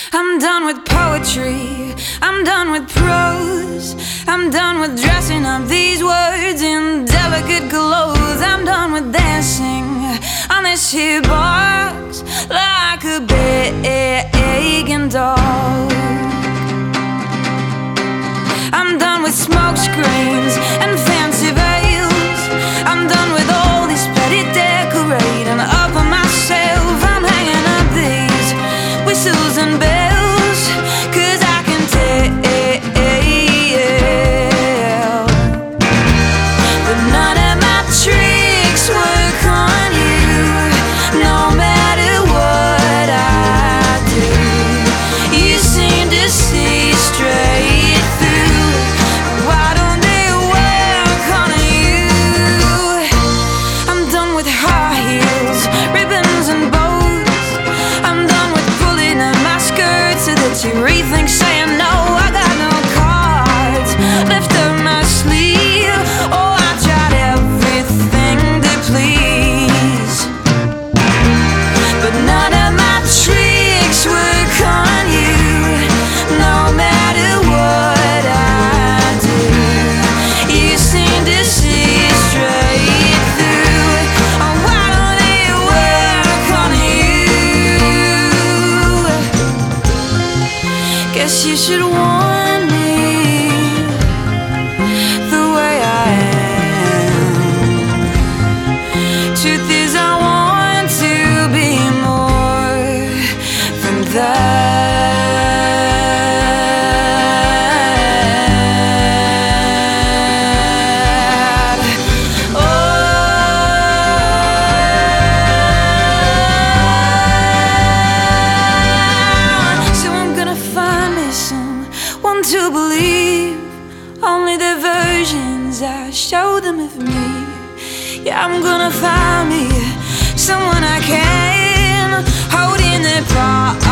I'm done with poetry, I'm done with prose, I'm done with dressing up these words in delicate clothes. I'm done with dancing on this here box like a begging dog. I'm done with smoke screens and fancy veils. I'm done with all this petty decorating up on myself. I'm hanging up these whistles and bells, 'cause I can tell that none of my tricks work on you, no matter what I do. You seem to see straight through. Why don't they work on you? I'm done with high heels, ribbons and bows. I'm done with pulling up my skirt so that you rethink saying no. I got no cards left up my sleeve. Oh, I tried everything to please, but none of my tricks work on you, no matter what I do. You seem to see straight through. Oh, why don't they work on you? Guess you should want me the way I am. Truth is, I want to be more than that. Oh, so I'm gonna find me someone to believe only the versions I show them of me. Yeah, I'm gonna find me someone I can hold in their palm.